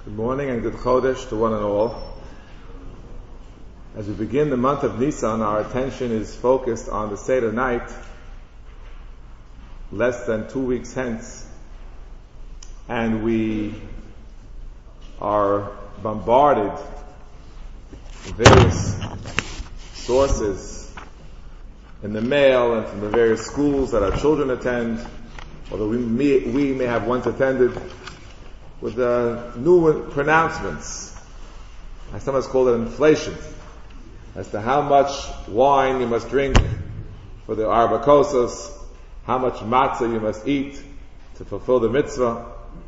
Good morning and good Chodesh to one and all. As we begin the month of Nisan, our attention is focused on the Seder night, less than 2 weeks hence, and we are bombarded with various sources in the mail and from the various schools that our children attend, although we may have once attended, with new pronouncements. I sometimes call it inflation, as to how much wine you must drink for the Arba Kosos, how much matzah you must eat to fulfill the mitzvah.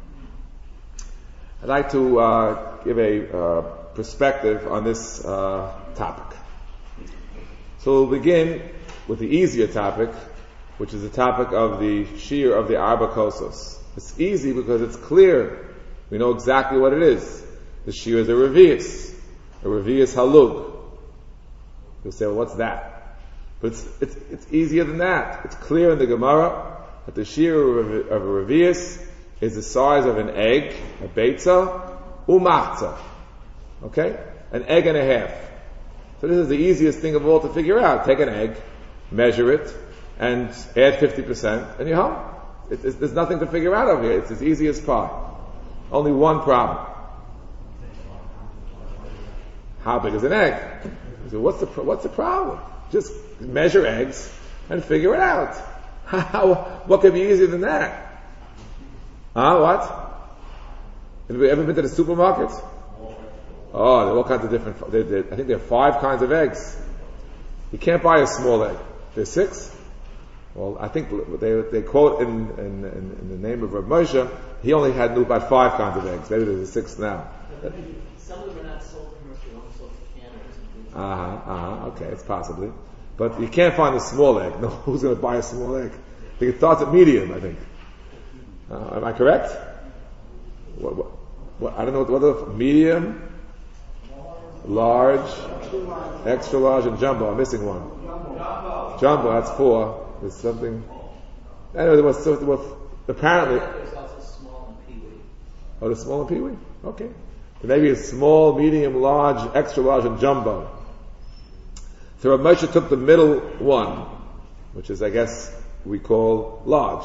I'd like to give a perspective on this topic. So we'll begin with the easier topic, which is the topic of the Shir of the Arba Kosos. It's easy because it's clear. We know exactly what it is. The Shir is a Revi'is Halug. You'll say, well, what's that? But it's easier than that. It's clear in the Gemara that the Shir of a Revi'is is the size of an egg, a Beitza, Umachza. Okay? An egg and a half. So this is the easiest thing of all to figure out. Take an egg, measure it, and add 50%, and you're home. There's nothing to figure out over here. It's as easy as pie. Only one problem. How big is an egg? So what's the problem? Just measure eggs and figure it out. What could be easier than that? What? Have you ever been to the supermarket? Oh, there are all kinds of different. I think there are 5 kinds of eggs. You can't buy a small egg. There's 6. Well, I think they quote in the name of Rav Moshe, he only knew about 5 kinds of eggs. Maybe there's a 6th now. Some of them are not sold commercially, only sold for canners. Okay, it's possibly. But you can't find a small egg. No, who's going to buy a small egg? I think it starts at medium, I think. Am I correct? What, I don't know, what are medium, large, extra large, and jumbo. I'm missing one. Jumbo, that's 4. There's something. Anyway, there was apparently. There's also small and peewee. Oh, the small and peewee? Okay. So maybe a small, medium, large, extra large, and jumbo. So Rav Moshe took the middle one, which is, I guess, we call large.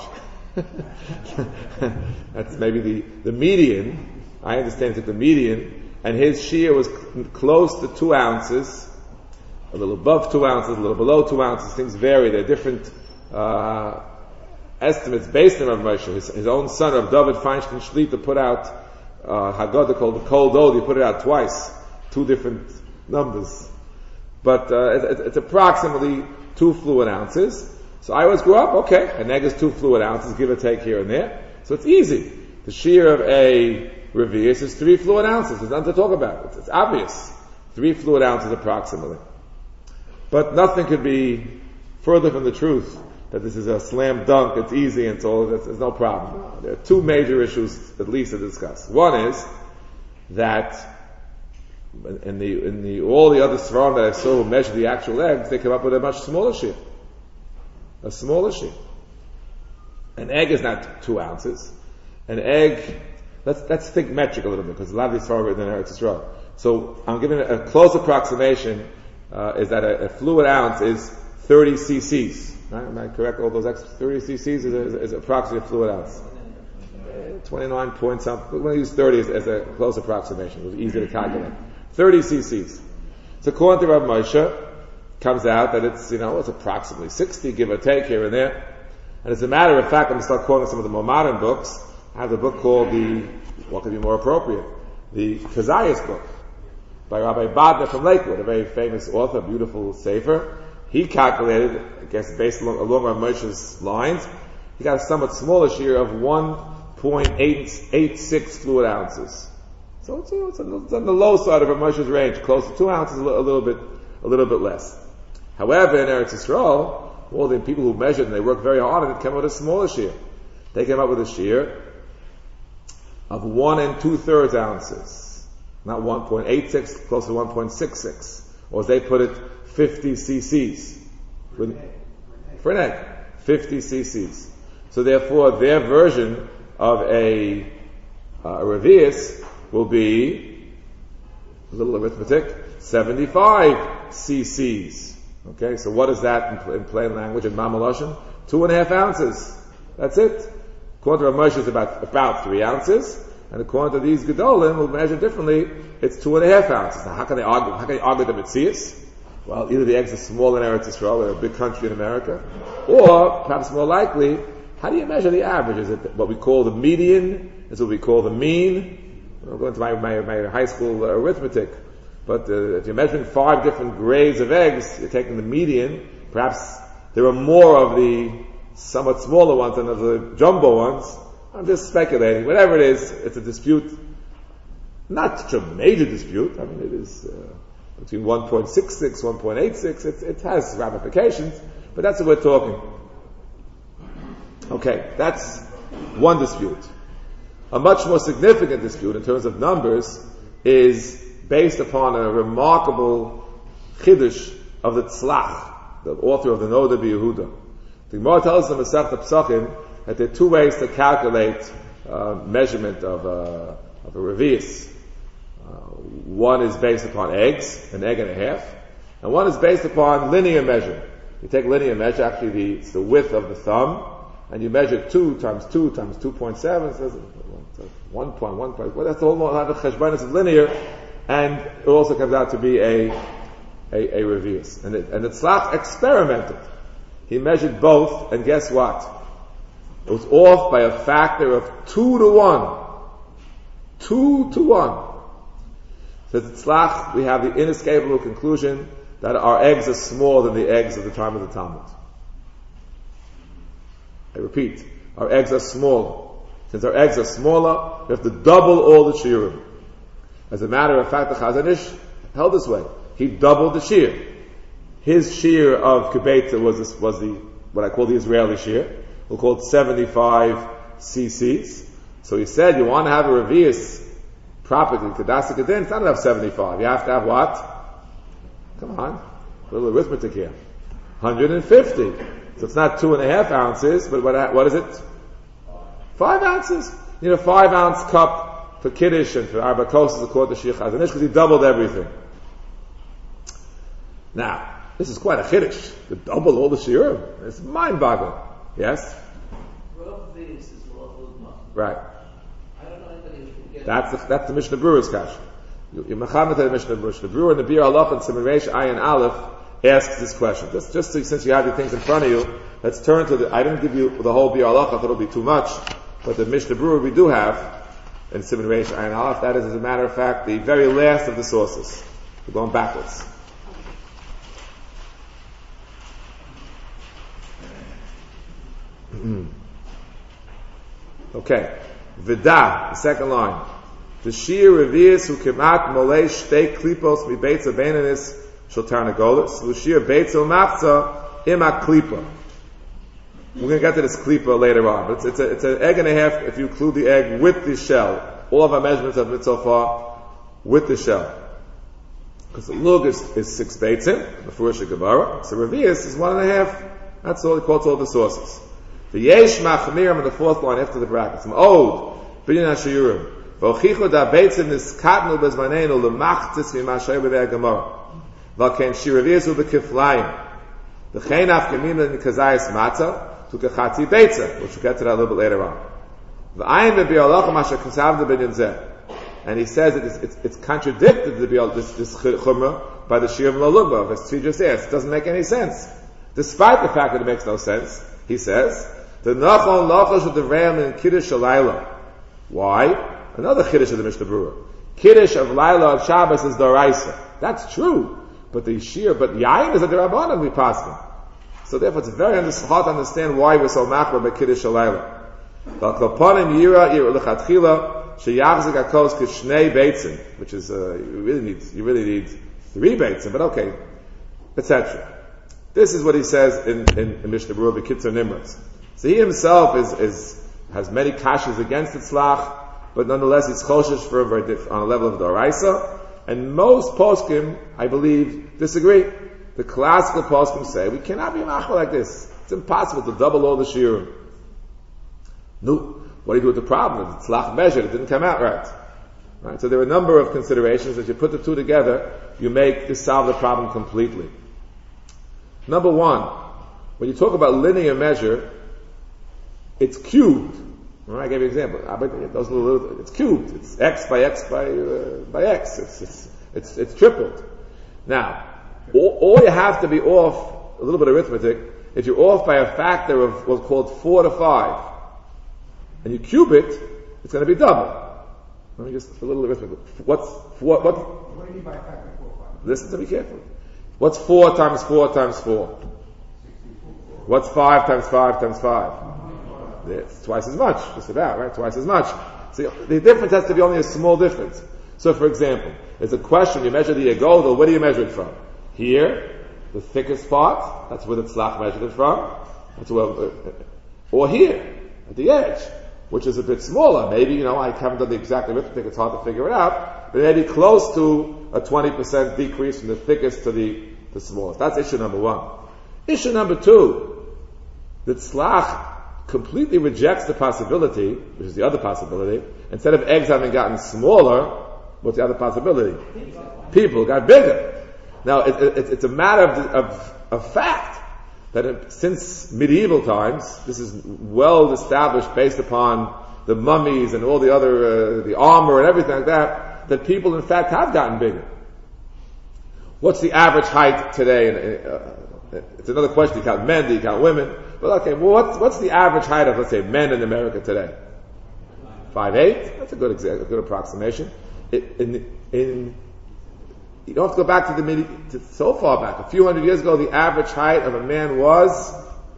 That's maybe the median. I understand he took the median, and his shear was close to 2 ounces, a little above 2 ounces, a little below 2 ounces. Things vary. There are different estimates based on Rav Moshe. His own son, Rav David Feinstein Shlita, put out Haggadah called the Kol Dod. He put it out twice, 2 different numbers. But it's approximately 2 fluid ounces. So I always grew up, okay, an egg is 2 fluid ounces, give or take here and there. So it's easy. The shear of a Revi'is is 3 fluid ounces. There's nothing to talk about. It's obvious. 3 fluid ounces approximately. But nothing could be further from the truth that this is a slam dunk, it's easy, and so there's no problem. No, there are 2 major issues, at least, to discuss. One is that in all the other Svarim that I saw who measured the actual eggs, they came up with a much smaller shear. A smaller shear. An egg is not 2 ounces. An egg, let's think metric a little bit, because a lot of these Svarim are written in Eretz Yisrael. So I'm giving a close approximation, is that a fluid ounce is 30 cc's. Right? Am I correct? All those extra 30 cc's is approximately a fluid ounce. 29 point something. We're going to use 30 as a close approximation. It was easy to calculate. 30 cc's. So according to Rav Moshe, comes out that it's approximately 60, give or take here and there. And as a matter of fact, I'm going to start quoting some of the more modern books. I have a book called what could be more appropriate? The Kazayas book by Rabbi Badner from Lakewood, a very famous author, beautiful sefer. He calculated, I guess based along Rav Moshe's lines, he got a somewhat smaller shear of 1.86 fluid ounces. So it's on the low side of Rav Moshe's range, close to 2 ounces, a little bit less. However, in Eretz Yisrael, all the people who measured and they worked very hard on it came up with a smaller shear. They came up with a shear of 1 2/3 ounces. Not 1.86, close to 1.66. Or as they put it, 50 cc's. For an egg. 50 cc's. So therefore, their version of a Revi'is will be, a little arithmetic, 75 cc's. Okay, so what is that in plain language, in Mamaloshan? 2.5 ounces. That's it. According to Rav Moshe, it's about 3 ounces. And according to these Gedolim, who measure differently, it's 2.5 ounces. Now, how can they argue the Metzias? Well, either the eggs are small in Eretz Yisrael, they're a big country in America, or, perhaps more likely, how do you measure the average? Is it what we call the median? Is it what we call the mean? I'm going to my high school arithmetic. But if you're measuring 5 different grades of eggs, you're taking the median. Perhaps there are more of the somewhat smaller ones than of the jumbo ones. I'm just speculating. Whatever it is, it's a dispute. Not such a major dispute. I mean, it is between 1.66, 1.86. It has ramifications, but that's what we're talking. Okay, that's one dispute. A much more significant dispute in terms of numbers is based upon a remarkable chiddush of the Tzlach, the author of the Noda B'Yehuda. The Gemara tells us in Masechta Pesachim that there are 2 ways to calculate measurement of a revius. One is based upon eggs, an egg and a half, and one is based upon linear measure. You take linear measure, actually it's the width of the thumb, and you measure 2 times 2 times 2.7, so 1.1. Well, that's the whole lot of cheshbonos of linear, and it also comes out to be a revius. And the Tzlach experimented. He measured both, and guess what? It was off by a factor of 2 to 1. 2 to 1. So the Tzlach, we have the inescapable conclusion that our eggs are smaller than the eggs of the time of the Talmud. I repeat, our eggs are smaller. Since our eggs are smaller, we have to double all the shiurim. As a matter of fact, the Chazon Ish held this way. He doubled the shiur. His shiur of Kibetza was what I call the Israeli shiur. We'll call it 75 cc's. So he said, you want to have a revius properly, Kedasa Kedin, it's not enough 75. You have to have what? Come on. A little arithmetic here. 150. So it's not 2.5 ounces, but what is it? 5 ounces. You need a 5 ounce cup for Kiddush and for Arba Kosas, according to Shir Chazon Ish, because he doubled everything. Now, this is quite a Kiddush, to double all the shiurim. It's mind-boggling. Yes? Right. That's the Mishnah Brewer's kash. You're mechamet the Mishnah Brewer and the Bir Halach and Siman Reish Ayin Aleph asks this question. Just since you have your things in front of you, let's turn to I didn't give you the whole Bir Halach, I thought it would be too much, but the Mishnah Brewer we do have in Siman Reish Ayin Aleph, that is, as a matter of fact, the very last of the sources. We're going backwards. Okay. Vida, the second line. The Shir Revius who kemat molei shtei klipos mi beitza beinanis shel tarnagolos. L'shir beitza umachza ima klipa. We're going to get to this klipa later on, but it's an egg and a half if you include the egg with the shell. All of our measurements have been so far with the shell. Because the lug is 6 beitzim, the Furush Gemara. So Revius is 1.5. That's all he quotes all the sources. The yesh machmirim in the 4th line after the brackets. Ode binyan hashiyurim. V'ochichu da beitzim niskatnu bezmanenu lemachtis mimashayim b'vei Gemara. V'alken shiraviyasu b'kiflayim. V'chein afkamim nikazayis matzah to kachatzi beitza, which we'll get to that a little bit later on. V'ayin b'bi'alachim asher kasavda binyan zeh. And he says that it's contradicted to this chumrah by the shir of Lalugba, as Tzvi just asked. It doesn't make any sense. Despite the fact that it makes no sense, he says, the nachon lachosh of the ram in Kiddush Shalayla. Why? Another Kiddush of the Mishnah Brewer. Kiddush of Laila of Shabbos is Doraisa. That's true. But Yayin is a Derabanan we pass them. So therefore it's very hard to understand why we're so machmer by Kiddush Shalayla. V'alkoponim yira lechatchila sheyachzik hakos kishnei beitzim, which is you really need 3 beitzim, but okay, etc. This is what he says in Mishnah Brewer B'Kitzur Nimrod. So he himself has many kashas against the tzlach, but nonetheless he's choshesh for on a level of Doraisa. And most poskim, I believe, disagree. The classical poskim say we cannot be machmer like this. It's impossible to double all the shiurim. No, what do you do with the problem? The tzlach measured, it didn't come out right. Right? So there are a number of considerations. As you put the two together, you solve the problem completely. Number one, when you talk about linear measure, it's cubed. Right? I gave you an example. It's cubed. It's x by x by x. It's tripled. Now, all you have to be off, a little bit of arithmetic, if you're off by a factor of what's called 4 to 5, and you cube it, it's going to be double. Let me just, a little arithmetic. What What do you mean by factor 4 or 5? Listen to me carefully. What's 4 times 4 times 4? 64. What's 5 times 5 times 5? It's twice as much, just about, right? Twice as much. So the difference has to be only a small difference. So for example, there's a question, you measure the Yegodel, where do you measure it from? Here, the thickest part, that's where the tzlach measured it from. That's where, or here, at the edge, which is a bit smaller. Maybe, I haven't done the exact arithmetic, it's hard to figure it out, but maybe close to a 20% decrease from the thickest to the smallest. That's issue number one. Issue number two, the tzlach completely rejects the possibility, which is the other possibility, instead of eggs having gotten smaller, what's the other possibility? People got bigger. Now, it's a matter of fact that since medieval times, this is well established based upon the mummies and all the other, the armor and everything like that people in fact have gotten bigger. What's the average height today? It's another question. Do you count men? Do you count women? But okay, well, what's the average height of, let's say, men in America today? 5'8"? That's a good approximation. You don't have to go back to so far back. A few hundred years ago, the average height of a man was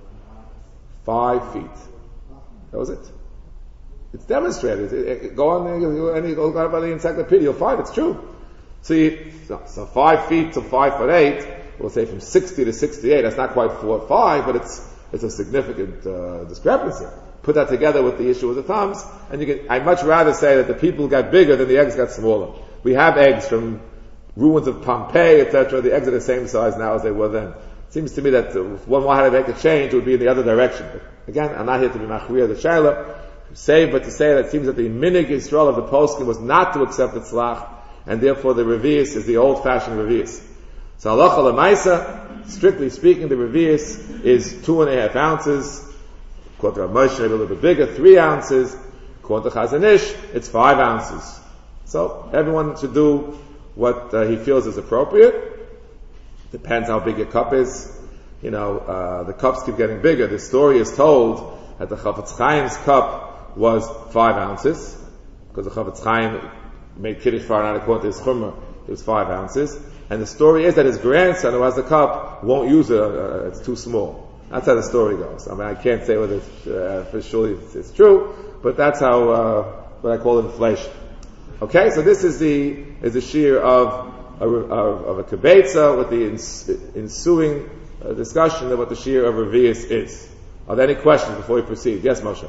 5 feet. That was it. It's demonstrated. Go on there, and you go by the encyclopedia, you'll find it's true. So 5 feet to 5'8", we'll say from 60 to 68. That's not quite 4'5", but it's a significant discrepancy. Put that together with the issue of the thumbs, and I'd much rather say that the people got bigger than the eggs got smaller. We have eggs from ruins of Pompeii, etc. The eggs are the same size now as they were then. It seems to me that if one wanted to make a change, it would be in the other direction. But again, I'm not here to be machriya the shayla, but to say that it seems that the minig Yisrael of the poskim was not to accept the tzlach, and therefore the revius is the old-fashioned revius. So halacha l'maisa, strictly speaking, the revius is 2.5 ounces. According to Rav Moshe, a little bit bigger, 3 ounces. According to Chazon Ish, it's 5 ounces. So everyone should do what he feels is appropriate. Depends how big your cup is. The cups keep getting bigger. The story is told that the Chafetz Chaim's cup was 5 ounces, because the Chafetz Chaim made Kiddush Faran according to his chumrah. It was 5 ounces. And the story is that his grandson, who has the cup, won't use it. It's too small. That's how the story goes. I can't say whether for sure it's true, but that's how what I call inflation. Okay, so this is the shear of a kibetza with the ensuing discussion of what the shear of revius is. Are there any questions before we proceed? Yes, Moshe.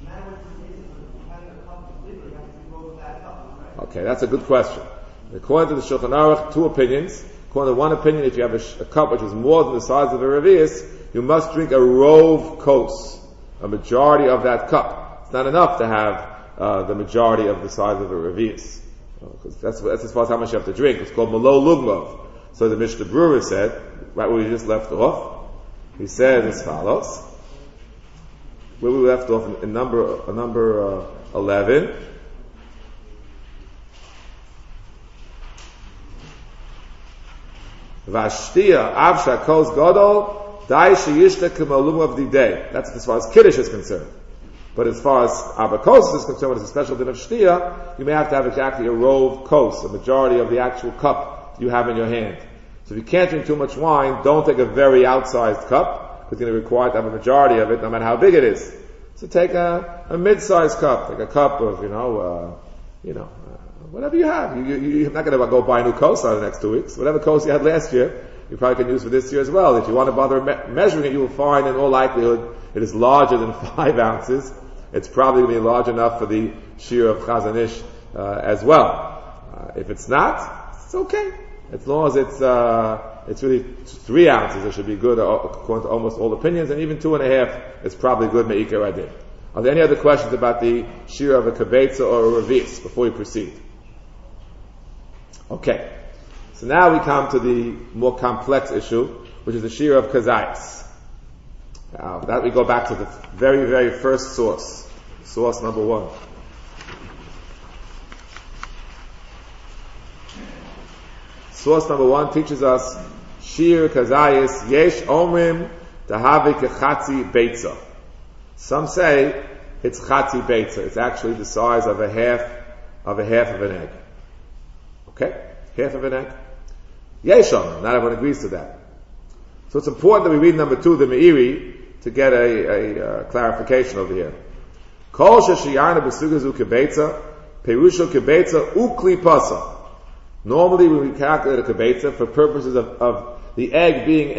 Okay, that's a good question. According to the Shulchan Aruch, 2 opinions. According to one opinion, if you have a cup which is more than the size of a revius, you must drink a rov kos, a majority of that cup. It's not enough to have the majority of the size of a revius. Because that's as far as how much you have to drink. It's called malo lugmov. So the Mishnah Brewer said, right where we just left off, he said as follows. Where we left off in number 11. Vashtia avsha kos gadol dai sheyishta kemalum of the day. That's as far as Kiddush is concerned. But as far as avakos is concerned, it's a special din of shtia, you may have to have exactly a rov kos, a majority of the actual cup you have in your hand. So if you can't drink too much wine, don't take a very outsized cup, because you're going to require to have a majority of it, no matter how big it is. So take a mid-sized cup, take a cup of, whatever you have. You're not going to go buy a new kosar the next 2 weeks. Whatever kosar you had last year, you probably can use for this year as well. If you want to bother measuring it, you will find in all likelihood it is larger than 5 ounces. It's probably going to be large enough for the shear of Chazon Ish as well. If it's not, it's okay. As long as it's really 3 ounces, it should be good according to almost all opinions, and even 2.5 is probably good me'ikar adin. Are there any other questions about the shear of a kibetza or a revius before we proceed? Okay. So now we come to the more complex issue, which is the shear of kazayas. Now, that we go back to the very, very first source. Source number 1. Source number 1 teaches us Shir Kazayis Yesh Omrim Tahavi Kechatzi Beitza. Some say it's Chatzi Beitza. It's actually the size of a half of an egg. Okay? Half of an egg. Yesh Omrim. Not everyone agrees to that. So it's important that we read number 2, the Meiri, to get a clarification over here. Kol Sheshiyarna Besugazu Kebeitza Perusha Kebeitza Ukli Pasa. Normally, when we calculate a kibetza for purposes of the egg being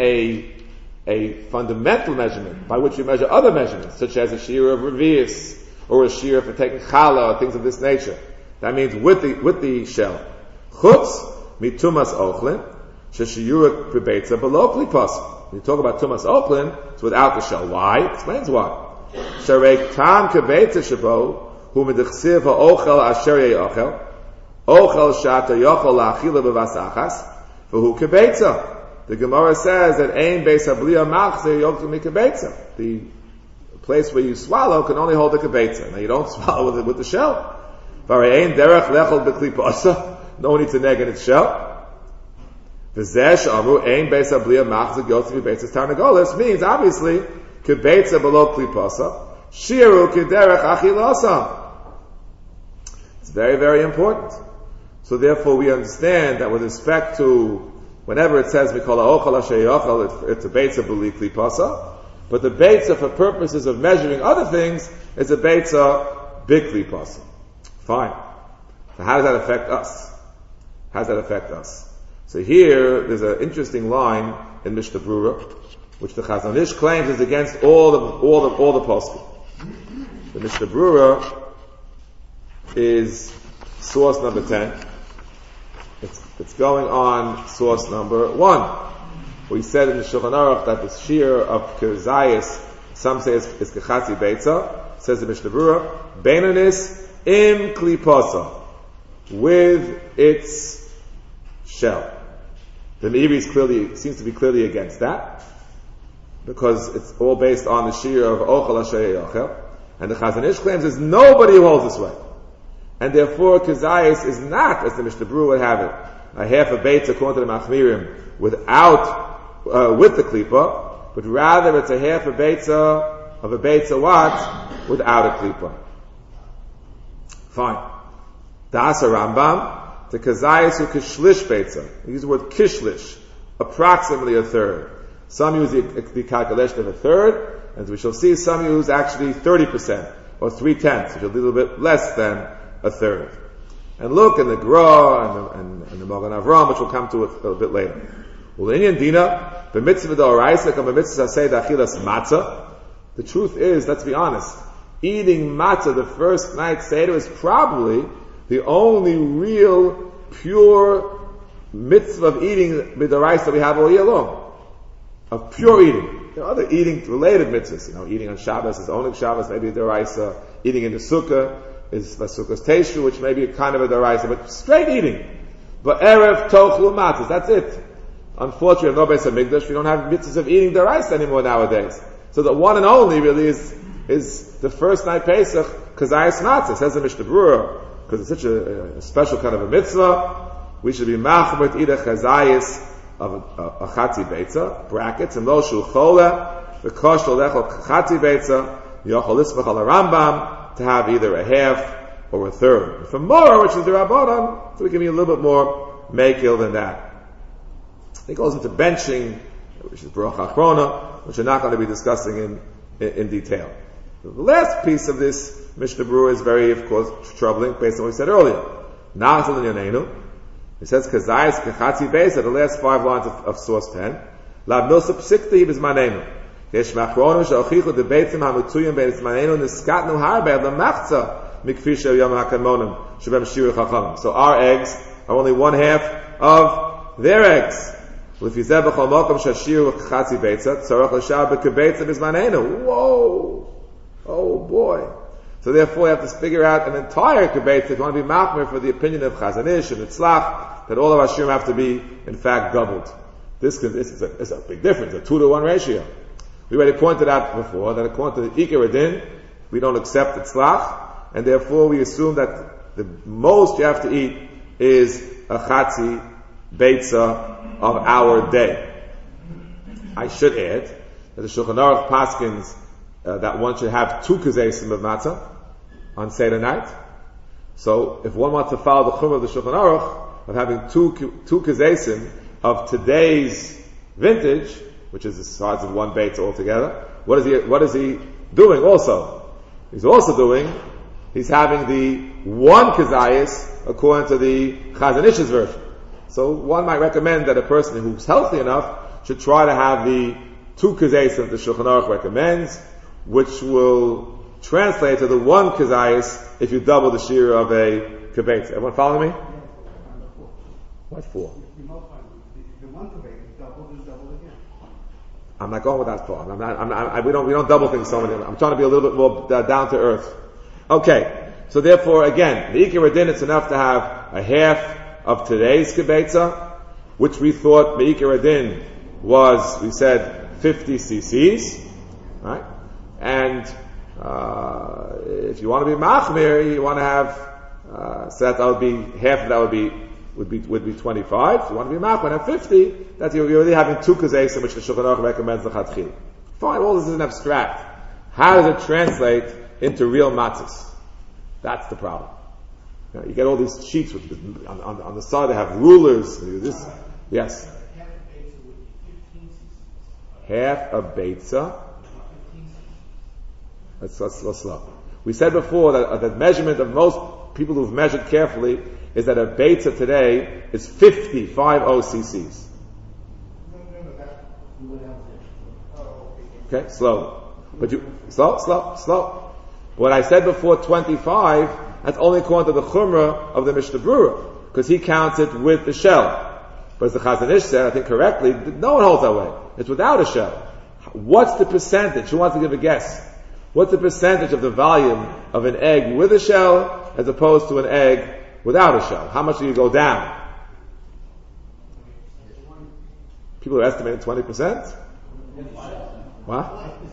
a fundamental measurement by which we measure other measurements, such as a shear of revius or a shear for taking challah or things of this nature. That means with the shell. Chutz mitumas ochlin sheshiyura kibetza below klipas. When you talk about tumas ochlin, it's without the shell. Why? Explains why. Sharek tam kibetza shabo hu medichsiv ha'ochel asher ye'ochel. Ochel shata yochel la'achila b'vasachas v'hu kebetza. The Gemara says that ein beis habliya machzir yochel mikebetza. The place where you swallow can only hold the kebetza. Now you don't swallow with the shell. V'arei ein derech lechol b'kli pasa. No one needs an egg in its shell. V'zeh she'amru ein beis habliya machzir yochel mikebetza tarnagolis means obviously kebetza below kli pasa. Shiru kederech achilasa. It's very, very important. So therefore we understand that with respect to, whenever it says Mikol ha'ochel asher yochel, it's a beitza b'li kli pasa, but the beitza for purposes of measuring other things is a beitza b'kli pasa. Fine. So how does that affect us? How does that affect us? So here, there's an interesting line in Mishnah Brura, which the Chazon Ish claims is against all the poskim. The Mishnah Brura is source number 10. It's going on source number 1. We said in the Shulchan Aruch that the shear of Kazayis, some say is Kechatzi Beitza, says the Mishnah Brura, Beinonis im Klipasa, with its shell. The Meiri seems to be clearly against that, because it's all based on the shear of Ochel Asher Yochel, and the Chazon Ish claims there's nobody who holds this way. And therefore, Kazayis is not, as the Mishnah Brura would have it, a half a beitza according to the Machmirim with the klipa, but rather it's a half a beitza what? Without a klipa. Fine. Das a Rambam, the Kazayis who kishlish beitza. They use the word kishlish, approximately a third. Some use the calculation of a third, and as we shall see, some use actually 30%, or 3/10, which is a little bit less than a third. And look in the Gra and the Magen Avram, which we'll come to a little bit later. Well, in Dina, the mitzvah d'oraisa, the mitzvah say d'achilas matzah. The truth is, let's be honest, eating matzah the first night Seder is probably the only real pure mitzvah of eating d'oraisa we have all year long. Of pure eating. There are other eating related mitzvahs. Eating on Shabbos is only Shabbos, maybe d'oraisa. Eating in the sukkah is Vasukos Teshu, which may be a kind of a deraisa, but straight eating. But Erev Tochlu Matzahs, that's it. Unfortunately, we have no Beis HaMikdash, we don't have mitzvahs of eating deraisa anymore nowadays. So the one and only really is the first night Pesach, Kazayas Matzah, says the Mishnah Brura, because it's such a special kind of a mitzvah, we should be machbet either Kazayas of a Chatzi Beitza, brackets, and lo shu chola, the kosh lechol Chatzi Beitza, yochol ismach al Rambam, to have either a half or a third. For more, which is the Rabbanan, so we can be a little bit more makil than that. It goes into benching, which is Baruch HaChrona, which we're not going to be discussing in detail. The last piece of this Mishnah Brura is very, of course, troubling based on what we said earlier. Nachzal in Yanenu. It says, Kazayis Kechatzi Beis, the last 5 lines of source 10. Lav Milsa Psikti Bizmanenu. יש מאחרונים שהוכיחו דבייצים המצויים בין זמננו נסקטנו הרבה למחצה מכפי של יום הקדמונים שבהם שיעור חכמים. So our eggs are only 1/2 of their eggs. ולפי זה בכל מקום שהשיעור חצי ביצה צורך לשעה בקבייצה בזמננו. Whoa! Oh boy! So therefore, you have to figure out an entire kibetza if you want to be machmir for the opinion of Chazon Ish and Itzlach, that all of our shirim have to be, in fact, doubled. This is a big difference, a 2-to-1 ratio. We already pointed out before that according to the Iker Adin, we don't accept Itzlach, and therefore we assume that the most you have to eat is a chatzi beitza of our day. I should add that the Shulchan Aruch paskins that one should have 2 kazesim of matzah on Seder night. So if one wants to follow the chumrah of the Shulchan Aruch of having 2 kazesim of today's vintage, which is the size of one beitza altogether, what is he doing also? He's having the 1 kazayis according to the Chazon Ish's version. So one might recommend that a person who's healthy enough should try to have the 2 kazayis that the Shulchan Aruch recommends, which will translate to the 1 kazayis if you double the shir of a kibetza. Everyone follow me? What 4? The 1 kibetza doubled is doubled again. I'm not going with that far. We don't double things so many. I'm trying to be a little bit more down to earth. Okay. So therefore, again, the Iker Adin, it's enough to have a half of today's kibetza, which we thought the Iker Adin was, we said, 50 cc's, right? And if you want to be machmir, you want to have so that would be half of that would be 25. If you want to be machmir, have 50. That you're already having 2 kazesim, which the Shulchan Aruch recommends the chatchil. Fine, all this is an abstract. How does it translate into real matzahs? That's the problem. You get all these sheets with on the side. They have rulers. This, yes. Half a beitza. Let's slow. We said before that the measurement of most people who've measured carefully is that a beitza today is 50 cc's. Okay, slow. But slow. What I said before, 25, that's only according to the chumrah of the Mishnah Berurah, because he counts it with the shell. But as the Chazon Ish said, I think correctly, no one holds that way. It's without a shell. What's the percentage? Who wants to give a guess? What's the percentage of the volume of an egg with a shell as opposed to an egg without a shell? How much do you go down? People are estimating 20%? What?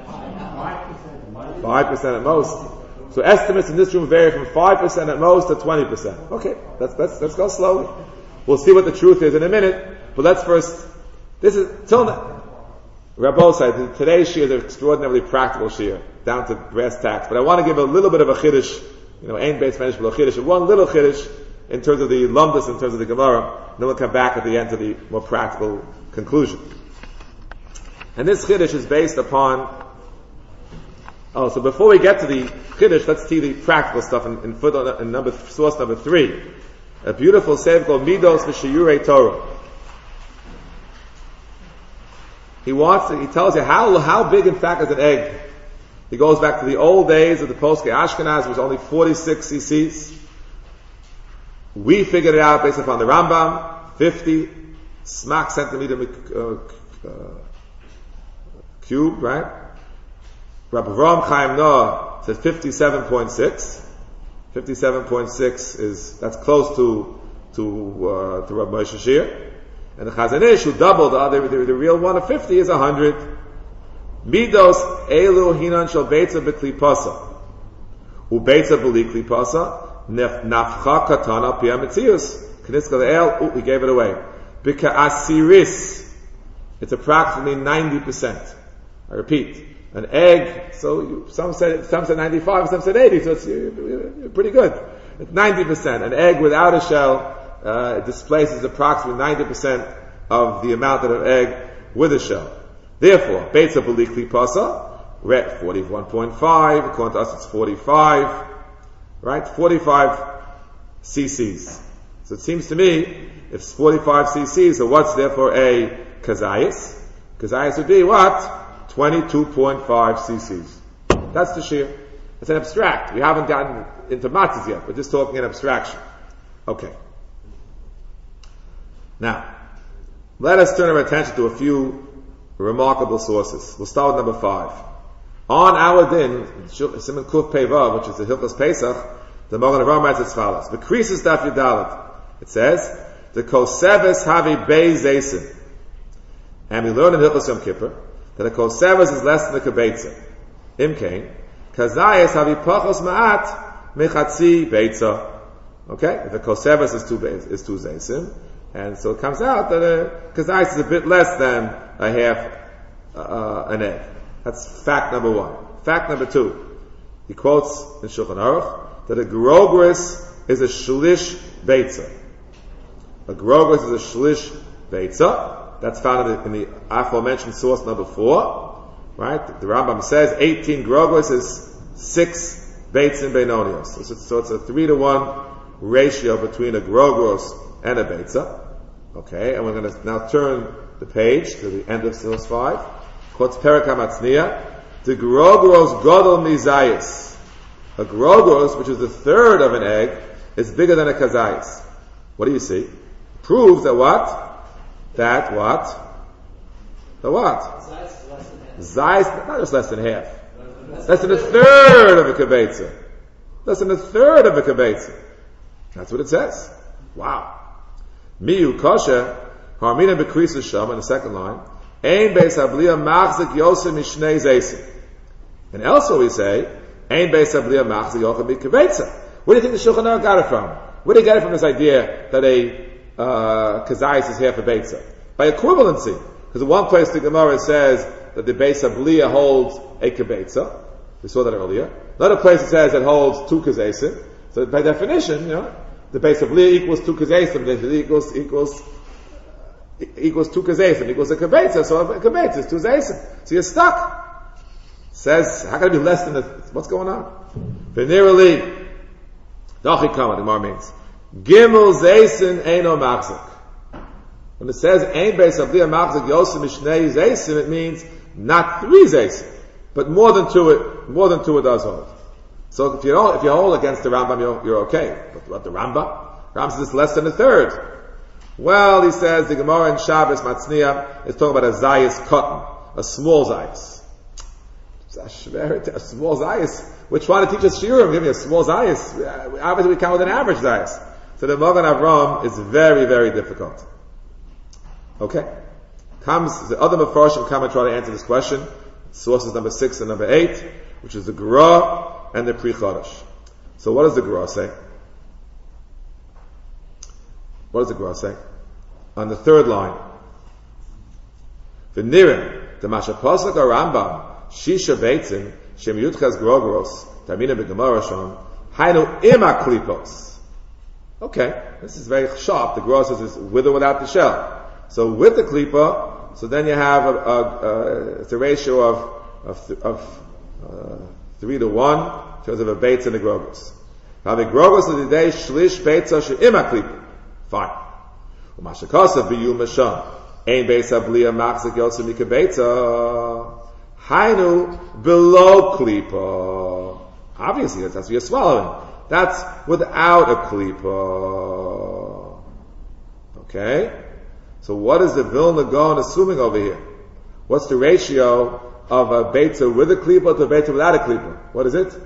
5% at most. So estimates in this room vary from 5% at most to 20%. Okay, let's go slowly. We'll see what the truth is in a minute, but let's first, this is, till now, Rabbi said, today's shir is an extraordinarily practical shir, down to brass tacks, but I want to give a little bit of a chiddush, ein beis medrash below chiddush, one little chiddush in terms of the lumdus, in terms of the Gemara, and then we'll come back at the end to the more practical conclusion. And this chiddush is based upon, so before we get to the chiddush, let's see the practical stuff in footnote, in source number 3. A beautiful sefer called Midos V'Shiyurei Torah. He tells you how big in fact is an egg. He goes back to the old days of the Poskei Ashkenaz, it was only 46 cc's. We figured it out based upon the Rambam, 50 smak centimeter cubed, right? Rabbi Avraham Chaim Noah said 57.6. 57.6 that's close to Rabbi Moshe Shir. And the Chazon Ish, who doubled the real one of 50, is 100. Midos elu hinan shel beitza b'kli pasa. Ubeitza b'li kli pasa. Nafcha katana pia metzius. Kniska le'el, he gave it away. B'ka asiris. It's approximately 90%. I repeat. An egg, so some said 95, some said 80, so it's pretty good. It's 90%. An egg without a shell, it displaces approximately 90% of the amount of an egg with a shell. Therefore, Beitza B'li Kli Pasa, we're at 41.5, according to us it's 45, right? 45 cc's. So it seems to me, if it's 45 cc's, so what's therefore a kazayis? Kazayis would be what? 22.5 cc's. That's the shir. It's an abstract. We haven't gotten into matzahs yet. We're just talking in abstraction. Okay. Now, let us turn our attention to a few remarkable sources. We'll start with number 5. On our din, Simon Kuf Peva, which is the Hilchos Pesach, the Magen Avraham writes as follows. The Krisis Daf Yudalet. It says, the Koseves Havi Bei Zeisim. And we learn in Hilchos Yom Kippur that a Koseves is less than a Kebetza. Imkain, Kazayas Havi Pachos Ma'at Mechatzi Beitza. Okay? If a Koseves is two Zeisim, and so it comes out that a Kazayas is a bit less than a half an egg. That's fact number one. Fact number two, he quotes in Shulchan Aruch that a grogris is a shlish beitza. A grogris is a shlish beitza. That's found in the aforementioned source number 4. Right? The Rambam says 18 grogris is 6 beitzim beinonios. So it's a 3-to-1 ratio between a grogros and a beitza. Okay, and we're going to now turn the page to the end of source 5. Quotes Perek HaMatzniya, the grogros godol mizayis. A grogros, which is the third of an egg, is bigger than a kazayis. What do you see? Proves that what? That what? The what? Zayis, not just less than half. Less than a third of a kibetza. Less than a third of a kibetza. That's what it says. Wow. Miyu kosher, harmina bekrisa sham, in the second line, ein beis habliya machzik yosem mishnei zeisim. And elsewhere we say, ein beis habliya machzik yosem mikabetza. Where do you think the Shulchan Aruch got it from? Where do you get it from, this idea that a kazayis is half a beitza? By equivalency. Because in one place the Gemara says that the beis habliya holds a kibetza. We saw that earlier. Another place it says it holds 2 kazaysim. So by definition, the beis habliya equals 2 kazaysim. The equals 2 kazaysim, equals a kibetza, so a kibetza is 2 zaysim. So you're stuck. Says, how can it be less than what's going on? Venerally, Dachi Kama, the Gemara means, Gimel zaysim eino machzik. When it says, ein beis habliya machzik yosem mishnei zaysim, it means not 3 zaysim, but more than two it does hold. So if you hold against the Rambam, you're okay. But what the Rambam says it's less than a third. Well, he says, the Gemara in Shabbos Matzniya is talking about a zayis cotton, a small zayis. A small zayis. We're trying to teach us shiurim, give me a small zayis. Obviously we count with an average zayis. So the Magen Avraham is very, very difficult. Okay. Comes, the other Mefarshim come and try to answer this question. Sources number 6 and number 8, which is the Gra and the Pri Chodesh. So what does the Gra say? What does the Gra say? On the third line, V'nirim, the Mashaposach or Rambam, Shisha Beitzim, Shem Yudchaz Grogros, Tamina B'Gemara Shon, Hainu Ima Klipos. Okay, this is very sharp. The Gra says it's with or without the shell. So with the Klipa, so then you have it's a ratio of 3-to-1 in terms of a Beitz and a Grogos. Now the Grogos of the day, Shlish Beitza She'ima Klipa. Fine. Umashakasa biyu masham. Ein beis habliya machzik yosem mikabetza. Hainu below klipa. Obviously, that's what you're swallowing. That's without a klipa. Okay? So what is the Vilna Gaon assuming over here? What's the ratio of a beitza with a klipa to a beitza without a klipa? What is it?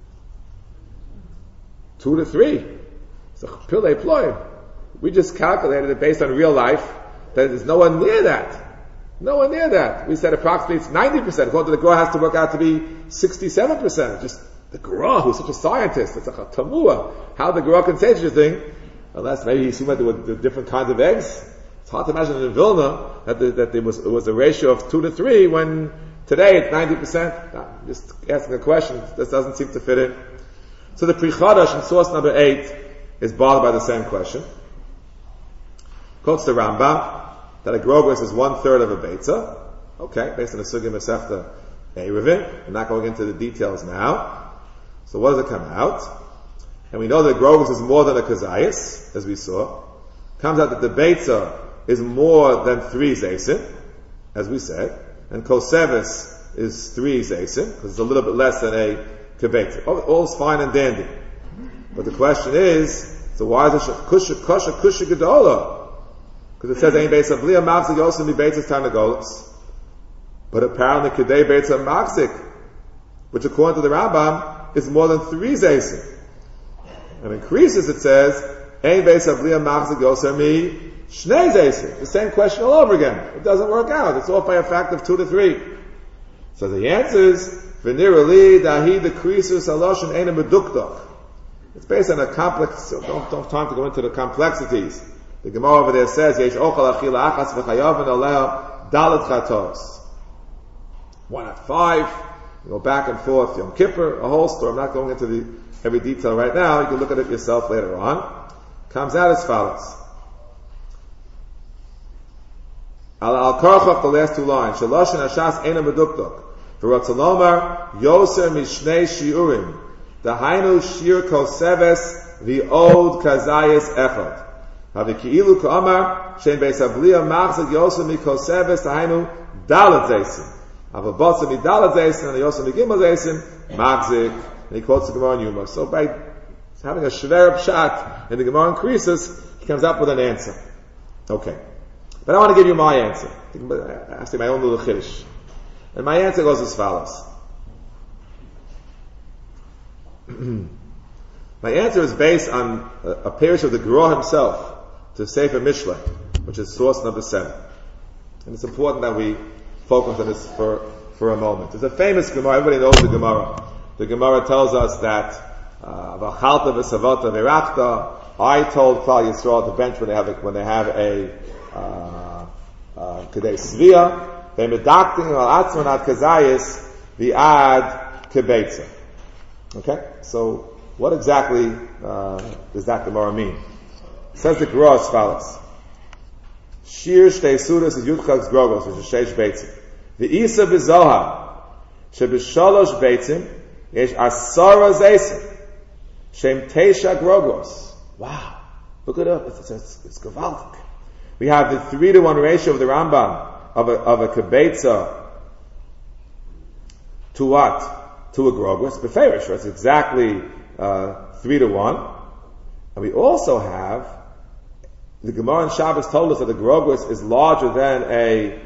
2 to 3. It's a pillei ploy. We just calculated it based on real life, that it's nowhere near that. Nowhere near that. We said approximately it's 90%. According to the Gra, has to work out to be 67%. Just the Gra, who's such a scientist, it's like a tamua. How the Gra can say such a thing, unless maybe he assumed that there were different kinds of eggs. It's hard to imagine in Vilna that it was a ratio of 2 to 3 when today it's 90%. Just asking a question. This doesn't seem to fit in. So the Pri Chodesh in source number 8 is bothered by the same question. Quotes the Rambam that a grogos is 1/3 of a beitza. Okay, based on the Sugya Masechta Eruvin. I'm not going into the details now. So what does it come out? And we know that grogos is more than a kazayis, as we saw. Comes out that the beitza is more than 3 zaysim, as we said, and kosevis is 3 zaysim, because it's a little bit less than a kibetza. All's fine and dandy. But the question is, so why is it kusha gedola? Because it says, "Ein beis habliya machzik yosem mi beitzas tarnagolos." But apparently, kedei beitzah machzik which according to the Rambam is more than 3 zaysim. And increases, it says, ein beis avliya machzik yoser mi shnei zaysim. The same question all over again. It doesn't work out. It's off by a factor of 2 to 3. So the answer is, v'nira li dahi decreases haloshin ein medukdok. It's based on a complex, so don't have time to go into the complexities. The Gemara over there says, yesh ochal achila achas v'chayav v'naleh dalet chatos. 1 at 5. You go back and forth, Yom Kippur, a whole story. I'm not going into every detail right now. You can look at it yourself later on. Comes out as follows. Al karchach, the last 2 lines. Shalosh and Hashas eina medukdok. V'rotzalomar yoser mishnei shiurim. Dahainu shir koseves v'od kazayis echad. Haviki'ilu ka'amar shein beis avliya machzik yoser mikoseves dahainu dalet zaysim. Avabotza midalet zaysim and yoser migimel zaysim machzik. And he quotes the Gemara in Yuma. So by having a shver pshat and the Gemara increases, he comes up with an answer. Okay. But I want to give you my answer. I say my own little chiddush. And my answer goes as follows. My answer is based on a parish of the Gura himself, to Sefer Mishlei, which is source number 7. And it's important that we focus on this for a moment. There's a famous Gemara, everybody knows the Gemara. The Gemara tells us that V'chalta v'savota v'irachta. I told Klal Yisrael to bench when they have a kedei svia. They medakting al atzman ad kazayis v'ad kebetza. Okay, so what exactly does that Gemara mean? It says the Gemara as follows: Shir shtei sudas is yudchak grogos, which is sheish beitzim. V'isa b'zohar sheb'shalosh beitzim yesh asara zaysim shem teisha grogos. Wow, look it up. It's gewaltig. We have the 3-to-1 ratio of the Rambam of a kibetza to what? To a grogos. Beferish, it's exactly 3-to-1. And we also have the Gemara in Shabbos told us that the grogos is larger than a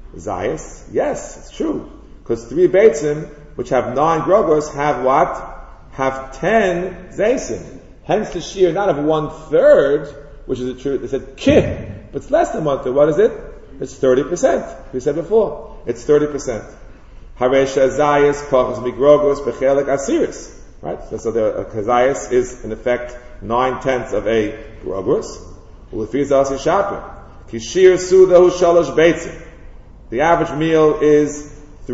zayis. Yes, it's true, because 3 beitzim which have 9 grogos have what? Have 10 zaysim. Hence the shear not of 1/3, which is the truth. They said kih, but it's less than 1/3. What is it? It's 30%. We said before. It's 30%. Haresha zayis kochas migrogos bechelik asiris. Right? So the kazayis is in effect 9/10 of a grogos. Ulefizas yishapir. Kishir sudahu shalosh beitzim. The average meal is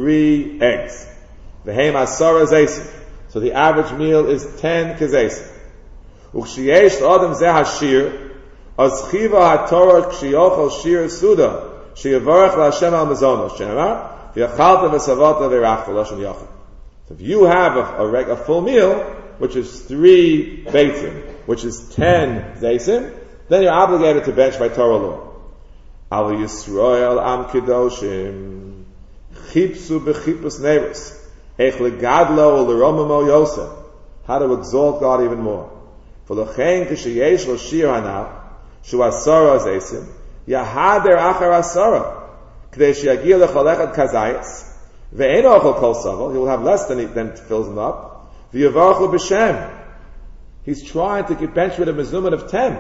3 eggs. V'heim asara zaysim. So the average meal is 10 kazaysim. U'kshiyesh l'adam zeh hashir, az chiva haTorah kshiyochel shir suda, sheyavarech la'Hashem al mazonos, shenemar, v'yachalta v'savata v'irachta l'Hashem yachal. So if you have a full meal, which is 3 beitzim, which is 10 zaysim, then you're obligated to bench by Torah law. Al Yisrael am kedoshim, chipsu b'chipus nevis, eich legadlo u'leromamo yosef, how to exalt God even more. V'lochein k'sheyesh lo shir hanav, shu asara zaysim, yahader achar asara, k'dei sheyagia lechol echad kazayis, ve'en ochel kol saval, he will have less than fills him up, v'yavarchu b'shem. He's trying to get bench with a mezuman of 10.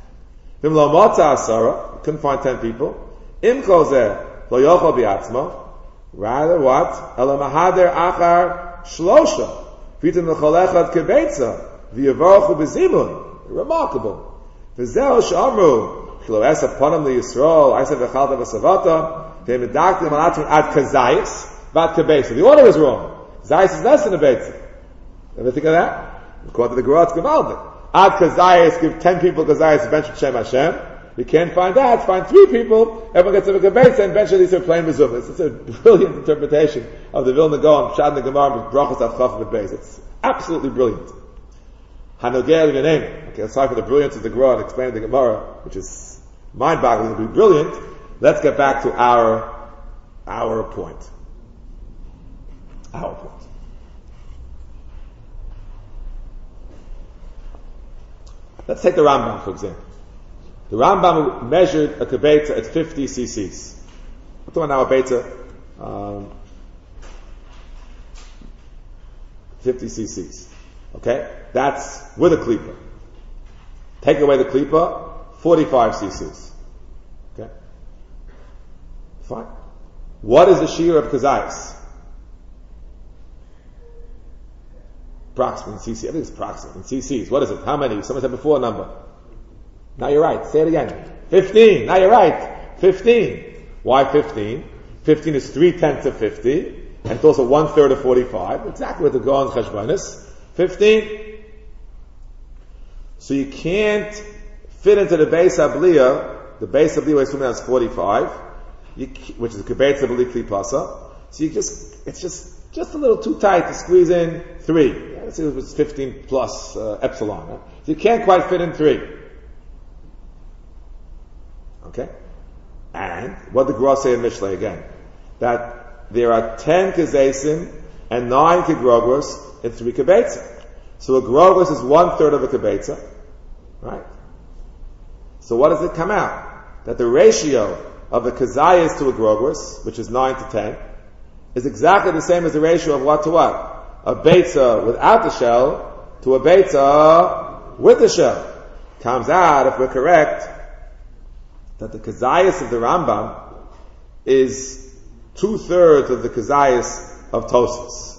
V'im lo motza asara, couldn't find 10 people. Im kozeh lo yochel bi'atzmo, rather what? Ela mahader achar shlosha, v'yitim lechol echad kebetza, v'yavarchu b'zimun. Remarkable. V'zeh she'amru, k'lo es aponim liYisrael, I said v'chalta v'savata, they medaktim alatim ad kazayis, v'ad kebetza. The order is wrong. Zayis is less than a betza. Ever think of that? According to the Gemara, it's gewaldig. Ad kazayis, give 10 people kazayis to bench Shem Hashem. You can't find that. Find 3 people. Everyone gets a kebetza and bench these are plain bezumas. It's a brilliant interpretation of the Vilna Gaon, Shad the Gemara, with brachos avchaf and beis. It's absolutely brilliant. Hanogel v'neim. Okay, aside from the brilliance of the Gemara and explaining the Gemara, which is mind-bogglingly brilliant, let's get back to our point. Our point. Let's take the Rambam, for example. The Rambam measured a kibetza at 50 cc's. We're talking now a beta. 50 cc's. Okay? That's with a klipa. Take away the klipa, 45 cc's. Okay? Fine. What is the shear of kazayas? Approximate in cc. Everything's approximate in cc's. What is it? How many? Someone said before a number. Now you're right. Say it again. 15. Now you're right. 15. Why 15? 15 is 3/10 of 50, and it's also 1/3 of 45. Exactly what the Gaon Cheshbonis. 15. So you can't fit into the base abliya. The base abliya is assuming that's 45, which is a kibetz abli klipasa. So it's just a little too tight to squeeze in 3. Let's see if it's 15 plus epsilon. Right? So you can't quite fit in 3. Okay? And what the Gra say in Mishlei again? That there are 10 kezesim and 9 kegrogos in 3 kibetza. So a grogos is 1/3 of a kibetza. Right? So what does it come out? That the ratio of a kazayas to a grogos, which is 9 to 10, is exactly the same as the ratio of what to what? A beitza without the shell to a beitza with the shell. Comes out, if we're correct, that the kazayas of the Rambam is 2/3 of the kazayas of Tosfos.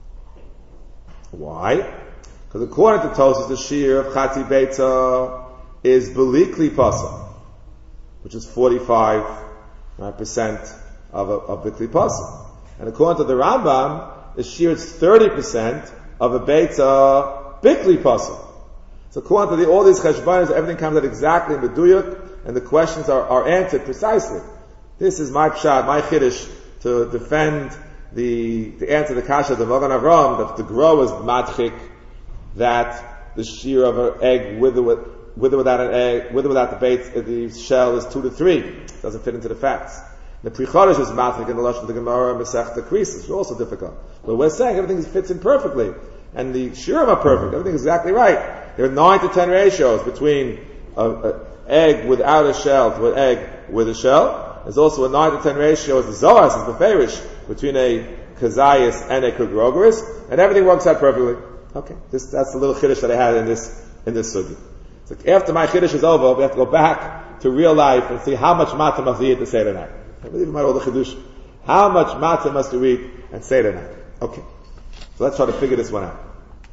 Why? Because according to Tosfos, the shear of Chati Beitza is Belikli Pasa, which is 45% of the Klipasa. And according to the Rambam, the shear is 30% of a Beitza Bikli Pasa. So according to all these cheshbonos, everything comes out exactly in Meduyuk, and the questions are answered precisely. This is my pshat, my chiddush, to defend the answer to the kasha of the Magen Avraham, that the Gra is matchik, that the shear of an egg with or without an egg, with or without the bait, the shell is 2 to 3. It doesn't fit into the facts. The Prichorish is matchik in the Lashon of the Gemara, Masechta Krisis, which is also difficult. But we're saying everything fits in perfectly. And the shiurim are perfect. Everything is exactly right. There are 9 to 10 ratios between an egg without a shell to an egg with a shell. There's also a 9 to 10 ratio, as the Zohar says, the Ferish, between a kazayas and a kugrogeris, and everything works out perfectly. Okay, that's the little chiddush that I had in this sugi. So after my chiddush is over, we have to go back to real life and see how much matzah must we eat to say tonight. I believe about all the chiddush. How much matzah must we eat and say tonight? Okay, so let's try to figure this one out.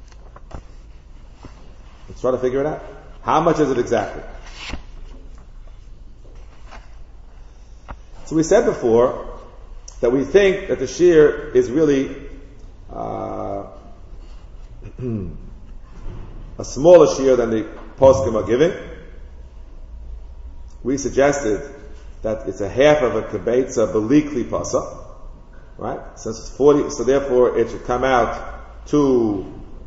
Let's try to figure it out. How much is it exactly? So we said before that we think that the shear is really a smaller shear than the poskim are giving. We suggested that it's a half of a kibetza belikli pasa, right? Since it's 40, so therefore it should come out to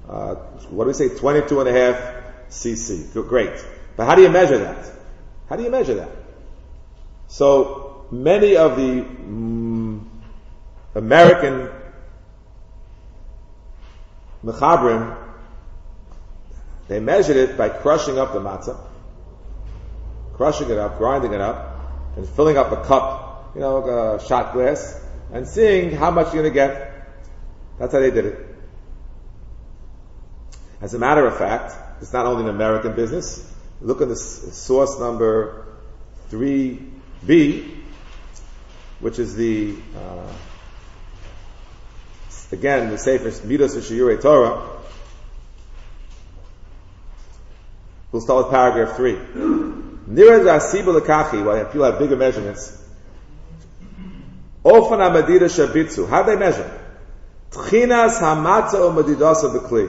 22.5 cc. Great. But how do you measure that? So many of the American mechabrim, they measured it by crushing up the matzah, crushing it up, grinding it up, and filling up a cup, like a shot glass, and seeing how much you're going to get. That's how they did it. As a matter of fact, it's not only an American business. Look at the source number 3b, which is the again the Sefer Midos V'Shiyurei Torah. We'll start with paragraph 3. Nira Zasiba Lekachi, while people have bigger measurements. Ofan HaMedida Shabitzu. How do they measure? Tchinas HaMatzah u'Medidas of the Kli.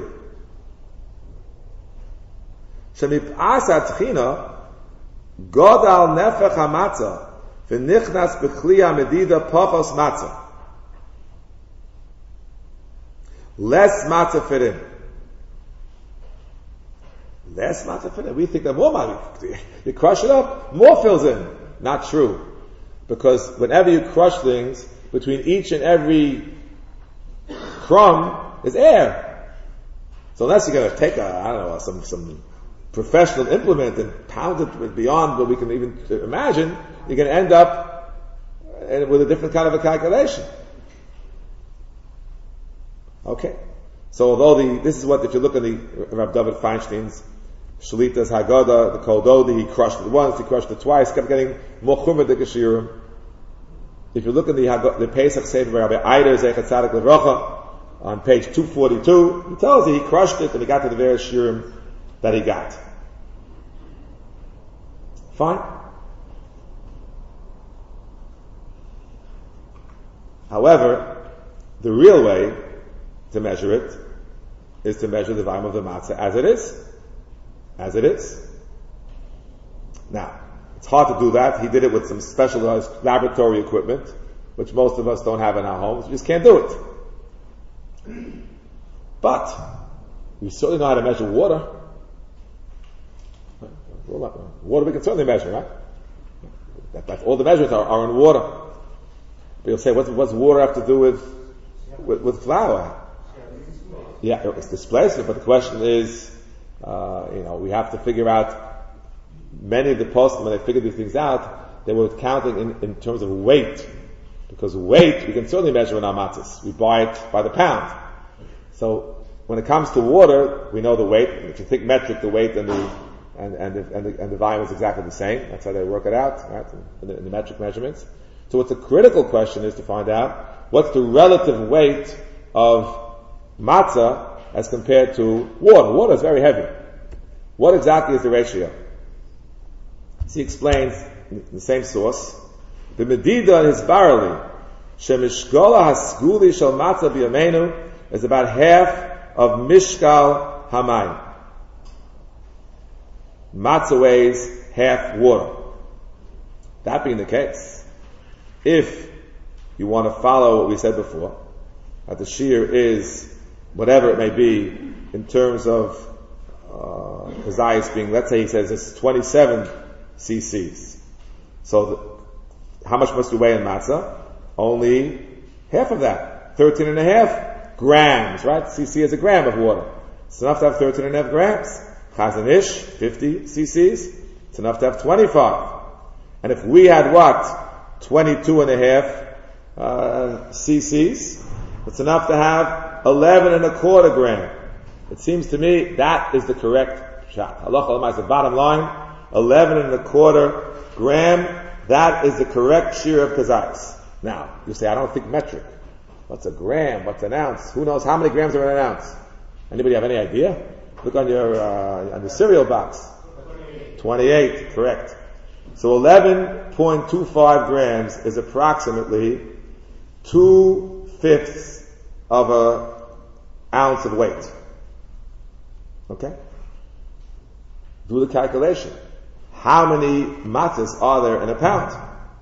Shemip'as HaTchina Godal Nefech HaMatzah V'nichnas B'Kli HaMedida Pachos Matzah. Less matzah fit in. Less matzah fit in. We think that more matzah. You crush it up, more fills in. Not true. Because whenever you crush things, between each and every crumb is air. So unless you're going to take some professional implement and pound it beyond what we can even imagine, you're going to end up with a different kind of a calculation. Okay. So although this is what, if you look at the Rav David Feinstein's Shalita's Haggadah, the Kol Dodi, he crushed it once, he crushed it twice, kept getting more chumrah the Geshirim. If you look at the Pesach Sefer Rabbi Eider Zechat Tzadik Levracha, on page 242, he tells you he crushed it and he got to the various shirim that he got. Fine. However, the real way to measure it is to measure the volume of the matzah as it is. As it is. Now, it's hard to do that. He did it with some specialized laboratory equipment, which most of us don't have in our homes. We just can't do it. But we certainly know how to measure water. Water we can certainly measure, right? That's all the measurements are in water. But you'll say, what's water have to do with flour? Yeah, it's displacement, but the question is, we have to figure out, many of the poskim, when they figured these things out, they were counting in terms of weight. Because weight, we can certainly measure in our matzahs. We buy it by the pound. So, when it comes to water, we know the weight. If you think metric, the weight and the volume is exactly the same. That's how they work it out, right? In the metric measurements. So what's a critical question is to find out what's the relative weight of matzah as compared to water. Water is very heavy. What exactly is the ratio? So he explains in the same source, the medida is barley, shemishkola hasguli shel matzah b'yameinu is about half of mishkal hamayim. Matzah weighs half water. That being the case, if you want to follow what we said before, that the shear is whatever it may be in terms of Kezias being, let's say he says it's 27 cc's. So how much must you weigh in matzah? Only half of that. 13.5 grams, right? cc is a gram of water. It's enough to have 13.5 grams. Chazon Ish, 50 cc's. It's enough to have 25. And if we had 22.5 cc's, it's enough to have 11.25 gram. It seems to me that is the correct shot. Halacha l'maaseh, the bottom line, 11.25 gram, that is the correct shear of Kezias. Now, you say, I don't think metric. What's a gram? What's an ounce? Who knows how many grams are in an ounce? Anybody have any idea? Look on your cereal box. 28, correct. So 11.25 grams is approximately 2/5 of an ounce of weight. Okay? Do the calculation. How many matzahs are there in a pound?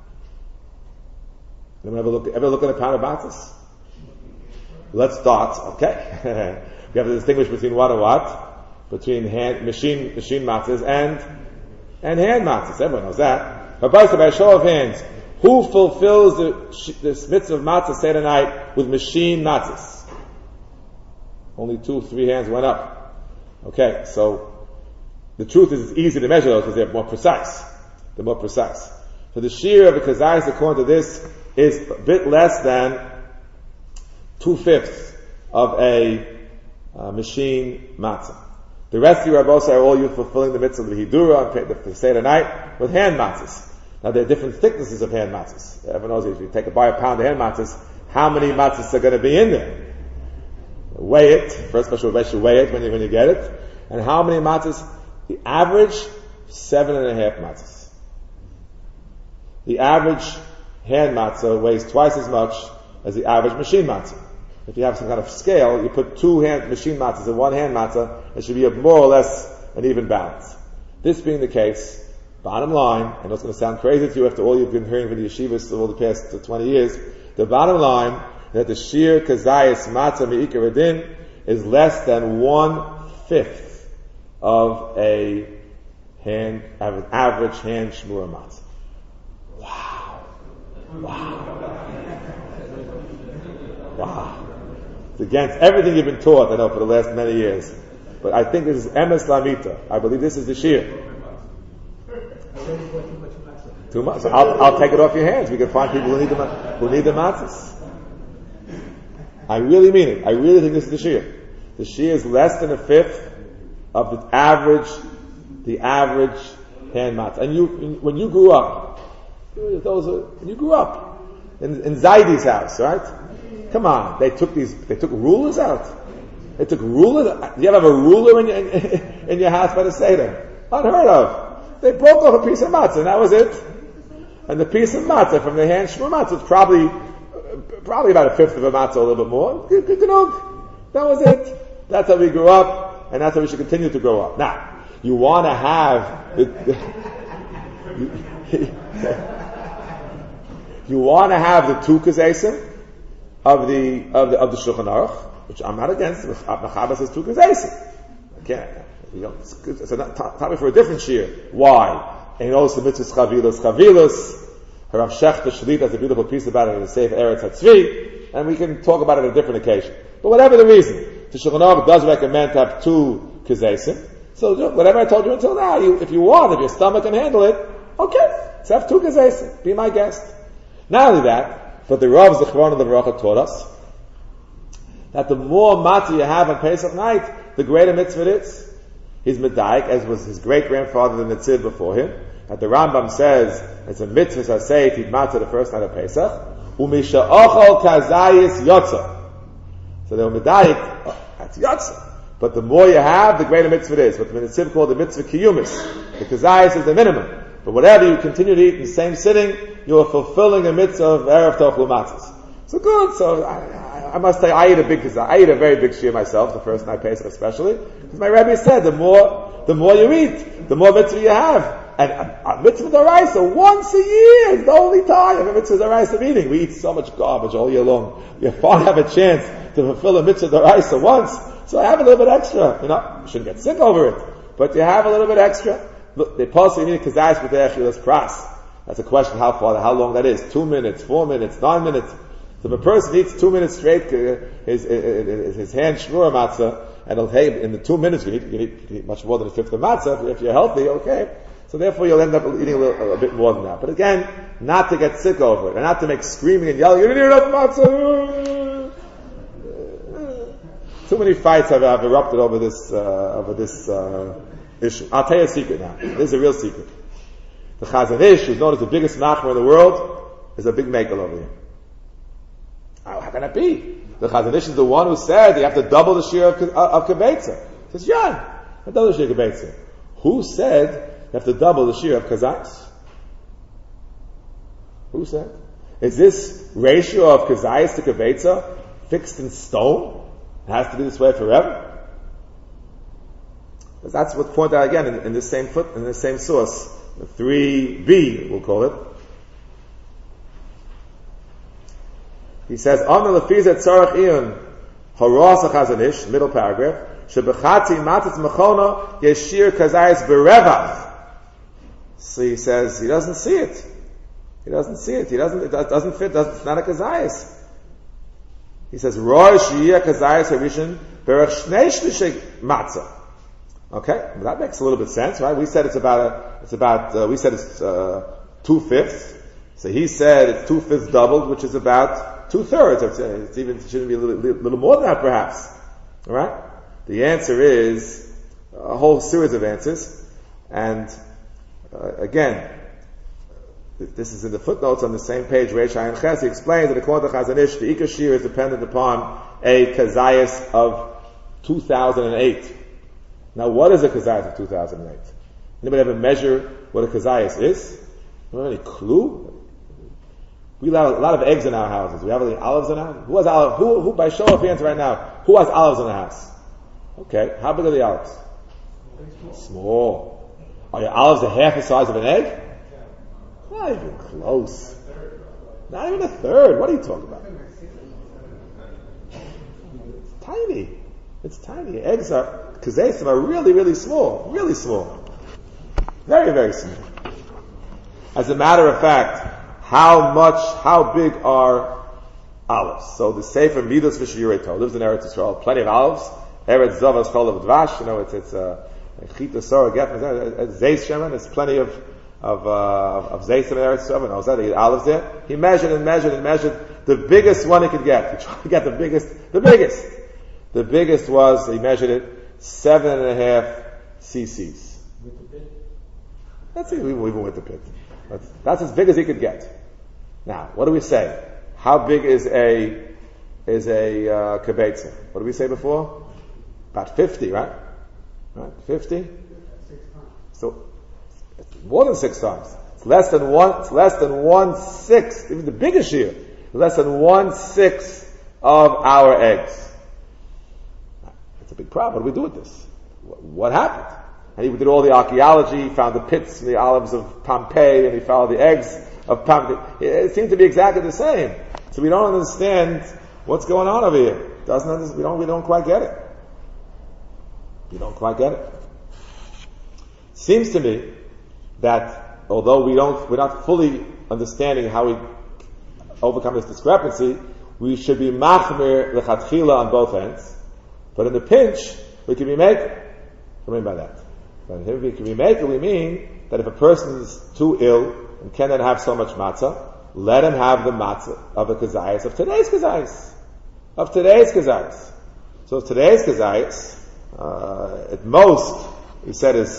Anyone ever look at a pound of matzahs? Let's start. Okay. We have to distinguish between what and what? Between machine matzahs and hand matzahs. Everyone knows that. But by a show of hands, who fulfills the mitzvah of matzah Seder night with machine matzahs? Only 2-3 hands went up. Okay, so the truth is it's easy to measure those because they're more precise. They're more precise. So the shear of a Kezias, according to this, is a bit less than 2/5 of a machine matzah. The rest of you rabbos are all you fulfilling the mitzvah of the hidura, the Seder night, with hand matzahs. Now there are different thicknesses of hand matzahs. Everyone knows if you buy a pound of hand matzahs, how many matzahs are going to be in there? Weigh it. First special way you weigh it when you get it. And how many matzahs? The average, 7.5 matzahs. The average hand matzah weighs twice as much as the average machine matzah. If you have some kind of scale, you put 2 machine matzahs in 1 hand matzah, it should be more or less an even balance. This being the case, bottom line, I know it's going to sound crazy to you after all you've been hearing from the yeshivas over the past 20 years, the bottom line is that the sheer Kezias matzah me'ikar adin is less than 1/5 of an average hand shmura matzah. Wow. It's against everything you've been taught, I know, for the last many years. But I think this is emes lamita. I believe this is the shear. Too much. So I'll take it off your hands. We can find people who need the matzahs. I really mean it. I really think this is the shear. the shear is less than a fifth of the average hand matzah. And when you grew up, when you grew up in Zaidi's house, right? Come on, they took rulers out. They took rulers. Do you ever have a ruler in your house by the Seder? Unheard of. They broke off a piece of matzah, and that was it. And the piece of matzah from the hand shmur matzah was probably about a fifth of a matzah, a little bit more. That was it. That's how we grew up, and that's how we should continue to grow up. Now, you want to have you want to have the two kazesim of the Shulchan Aruch, which I'm not against. Mechaber says two kazesim. Again, it's a topic for a different shir. Why? And he knows the mitzvahs chavilas. Rav Shechter Shlit has a beautiful piece about it in the Sefer Eretz HaTzvi, and we can talk about it on a different occasion. But whatever the reason, the Shulchan Aruch does recommend to have two kazesim. So whatever I told you until now, if you want, if your stomach can handle it, okay, let's have two kazesim. Be my guest. Not only that, but the Rav Zichron of the Baruch taught us that the more matzah you have on Pesach night, the greater mitzvah it is. He's medayik, as was his great-grandfather, the Netziv, before him. That the Rambam says, it's a mitzvah to say, to eat matzah the first night of Pesach. Umisha ochol kazayis yotza. So they were medayik, that's yotza. But the more you have, the greater mitzvah it is. What the Netziv called the mitzvah kiyumis. The kazayis is the minimum. But whatever you continue to eat in the same sitting, you are fulfilling a mitzvah of erev tochlu matzahs. So good. So I must say, I eat a very big shir myself, the first night Pesach especially, because my Rebbe said, the more you eat, the more mitzvah you have. And a mitzvah d'oraisa, once a year is the only time a mitzvah d'oraisa of eating. We eat so much garbage all year long. You finally have a chance to fulfill a mitzvah d'oraisa once, so I have a little bit extra. You shouldn't get sick over it, but you have a little bit extra. Look, they possibly need kazayis b'derech chilas pras. That's a question how long that is. 2 minutes, 4 minutes, 9 minutes. So if a person eats 2 minutes straight, his hand shmur matzah, and in the 2 minutes you eat much more than a fifth of matzah. If you're healthy, okay. So therefore you'll end up eating a bit more than that. But again, not to get sick over it, and not to make screaming and yelling, you didn't eat enough matzah! Too many fights have erupted over this issue. I'll tell you a secret now. This is a real secret. The Chazon Ish, who's known as the biggest machmer in the world, is a big makel over here. How can that be? The Chazon Ish is the one who said you have to double the share of kibetza. He says, yeah, double the share of kibetza. Who said you have to double the share of kazais? Who said? Is this ratio of kazais to kibetza fixed in stone? It has to be this way forever? Because that's what's pointed out again in the same source, the 3b, we'll call it. He says, "Amar lefizet tzarach iyun haras Chazon Ish," middle paragraph, "Shebechatzi matzah mechona yeshir kazayis berevach." So he says he doesn't see it. It doesn't fit. It's not a kazayis. He says, "Roy shiyah kazayis harishon berech shnei shlishay matzah." Okay, well, that makes a little bit sense, right? We said it's 2/5. So he said it's 2/5 doubled, which is about 2/3. It shouldn't be a little more than that, perhaps. All right. The answer is a whole series of answers, and again, this is in the footnotes on the same page. Reish Ayin Ches, he explains that according to Chazon Ish, the Ikar Shir is dependent upon a kazayas of 2008. Now, what is a kazayas of 2008? Anybody ever measure what a kazayas is? You have any clue? We have a lot of eggs in our houses. We have any olives in our house? Who has olives? Who by show of hands right now, who has olives in the house? Okay, how big are the olives? Small. Are your olives half the size of an egg? Not even close. Not even a third. What are you talking about? It's tiny. It's tiny. Eggs are really, really small. Really small. Very, very small. As a matter of fact, how big are olives? So the Sefer Midos V'Shiyureto lives in Eretz Yisrael. Plenty of olives. Eretz Zava is full of dvash. It's Chita Sora Get Zeis Shemen. There's plenty of Zeis in Eretz Yisrael. Knows that they get olives there. He measured the biggest one he could get. He tried to get the biggest. The biggest was, he measured it, 7.5 cc's. With the bit? That's even with the pit. That's as big as he could get. Now, what do we say? How big is a kibetza? What did we say before? About 50, right? Right? 50? 6 times. So, it's more than 6 times. It's less than 1/6, even the biggest shear, less than 1/6 of our eggs. It's a big problem. What do we do with this? What happened? And he did all the archaeology, he found the pits and the olives of Pompeii, and he found the eggs of Pompeii. It seemed to be exactly the same. So we don't understand what's going on over here. We don't quite get it. We don't quite get it. Seems to me that although we're not fully understanding how we overcome this discrepancy, we should be machmir lechatchila on both ends. But in the pinch, we can be maker. What do we mean by that? When we can be maker, we mean that if a person is too ill and cannot have so much matzah, let him have the matzah of the kazayas of today's kazayas. So if today's kazayas, at most, we said is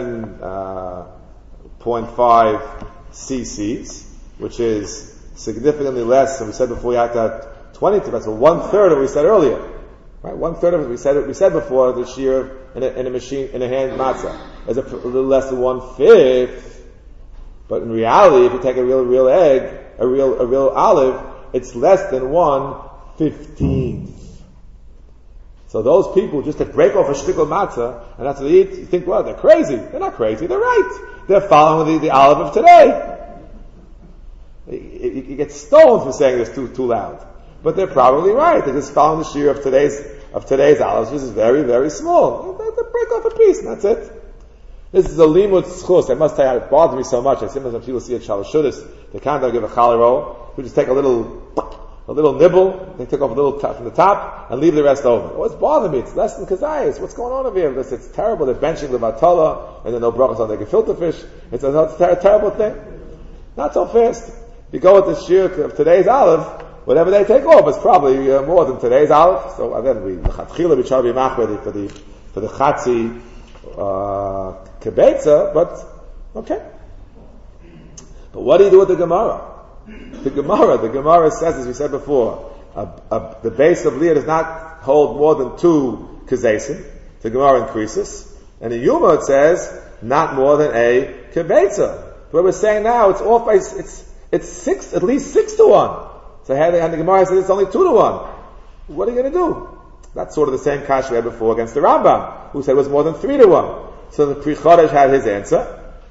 7.5 cc's, which is significantly less than we said before. We had that 20 to, that's 1/3 of what we said earlier, right? 1/3 of it we said before this year in a machine, in a hand matzah is a little less than 1/5. But in reality, if you take a real egg, a real olive, it's less than 1/15. So those people just to break off a shtickle matzah, and that's what they eat, you think, well, they're crazy. They're not crazy, they're right. They're following the olive of today. You get stoned for saying this too loud. But they're probably right. They're just following the shear of today's olives, which is very, very small. They break off a piece, and that's it. This is a limud schus. I must tell you, it bothers me so much. I sometimes when people see it shalashudis, they can't give a challah roll. We just take a little nibble, they take off a little from the top, and leave the rest over. What's bothering me? It's less than kazayas. What's going on over here? It's terrible. They're benching the batala, and then no brachas on they can filter fish. It's a terrible thing. Not so fast. If you go with the shear of today's olive, whatever they take off is probably more than today's olive. So again, we try to be machmir for the chatzi kibetza, but okay. But what do you do with the Gemara? The Gemara says, as we said before, the base of Leah does not hold more than 2 kazesim. The Gemara increases. And in Yuma it says, not more than a kibetza. What we're saying now, it's off by, it's 6, at least 6-1. So and the Gemara says it's only 2-1. What are you going to do? That's sort of the same kash we had before against the Rambam, who said it was more than 3-1. So the Pri Chodesh had his answer.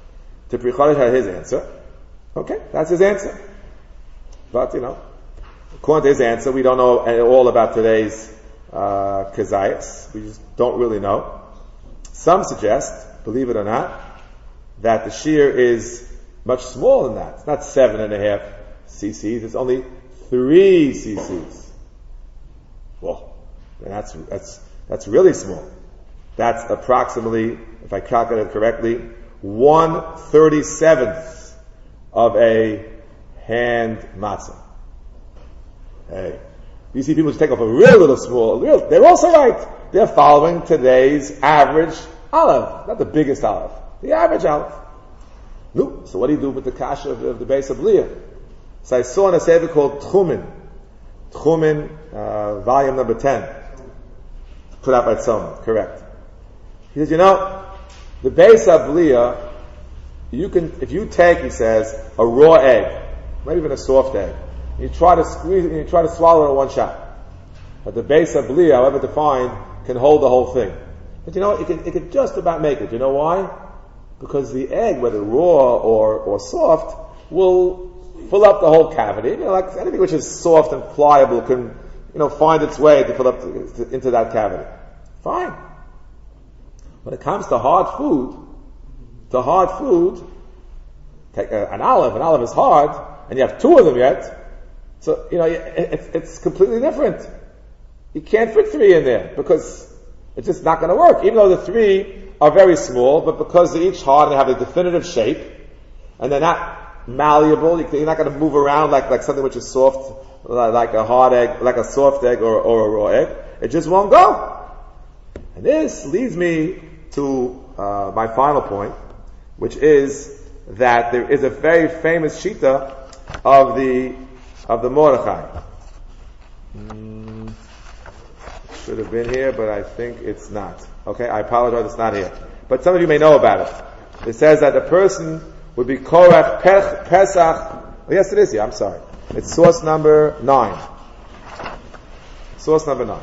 Okay, that's his answer. But, according to his answer, we don't know all about today's kazayas. We just don't really know. Some suggest, believe it or not, that the shear is much smaller than that. It's not 7.5 cc's, it's only 3 cc's. Whoa. And that's really small. That's approximately, if I calculate it correctly, 1/37th of a hand matzah. Hey. You see people just take off a real little small, they're also right. They're following today's average olive. Not the biggest olive. The average olive. No. So what do you do with the kasha of the base of Leah? So I saw in a sefer called Tchumen, volume number 10. Put out by Tzom, correct. He says, the base of Leah, if you take, he says, a raw egg, not even a soft egg, you try to squeeze it and you try to swallow it in one shot. But the base of Leah, however defined, can hold the whole thing. But it can just about make it. You know why? Because the egg, whether raw or soft, will fill up the whole cavity. Like anything which is soft and pliable can, find its way to fill up into that cavity. Fine. When it comes to hard food, take an olive is hard, and you have 2 of them yet, so, it's completely different. You can't fit 3 in there, because it's just not going to work, even though the 3 are very small, but because they're each hard and they have a definitive shape, and they're not malleable, you're not going to move around like something which is soft, like a hard egg, like a soft egg or a raw egg. it just won't go. And this leads me to my final point, which is that there is a very famous shita of the Mordechai. Should have been here, but I think it's not. Okay, I apologize, it's not here. But some of you may know about it. It says that a person would be Korach Pesach. Oh, yes, it is here. I'm sorry. It's source number 9. Source number 9.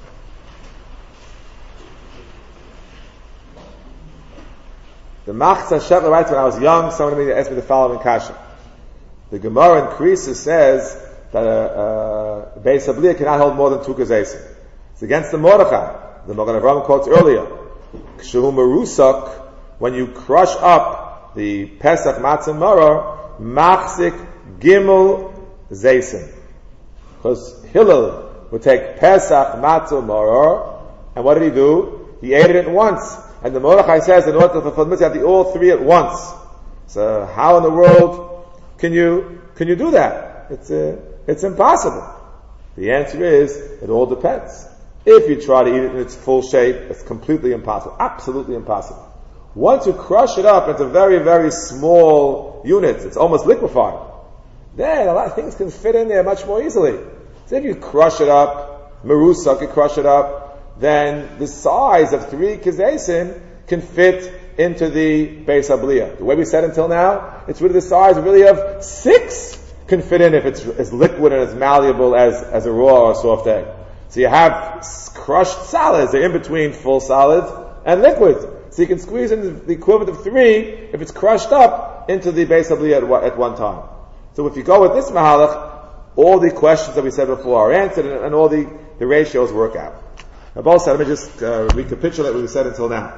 The Machzah Shetler writes, when I was young, someone asked me the following kasha. The Gemara in Krisis says that a Beis Habliya cannot hold more than 2 kazaysim. It's against the Mordechai. The Magen Avraham quotes earlier. Kshehu merusak, when you crush up the Pesach Matzah Maror, Machzik Gimel Zaysim. Because Hillel would take Pesach Matzah Maror, and what did he do? He ate it once. And the Mordechai says, in order to fulfill mitzvah, you have to eat all 3 at once. So how in the world can you do that? It's impossible. The answer is, it all depends. If you try to eat it in its full shape, it's completely impossible. Absolutely impossible. Once you crush it up into very, very small units, it's almost liquefied, then a lot of things can fit in there much more easily. So if you crush it up, merusak, you crush it up, then the size of 3 kazaysim can fit into the Beis Habliya. The way we said until now, it's really the size really of 6 can fit in if it's as liquid and as malleable as a raw or soft egg. So you have crushed solids, they're in between full solids and liquids. So you can squeeze in the equivalent of 3 if it's crushed up into the Beis Habliya at one time. So if you go with this mahalach, all the questions that we said before are answered and all the ratios work out. Now, both said, let me just recapitulate what we said until now.